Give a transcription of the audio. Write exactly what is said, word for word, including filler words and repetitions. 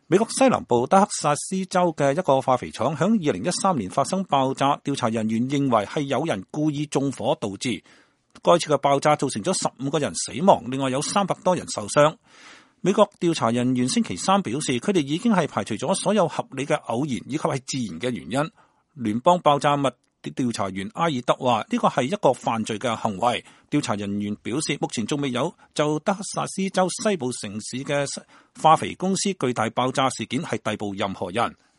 美國西南部德克薩斯州嘅一個化肥廠響二零一三年發生爆炸，調查人員認為係有人故意縱火導致。該次嘅爆炸造成咗十五個人死亡，另外有三百多人受傷。美國調查人員星期三表示，佢哋已經係排除咗所有合理嘅偶然以及係自然嘅原因。聯邦爆炸物調查員阿爾德話：呢個係一個犯罪嘅行為。調查人員表示，目前仲未有就德克薩斯州西部城市嘅化肥公司巨大爆炸事件係逮捕任何人。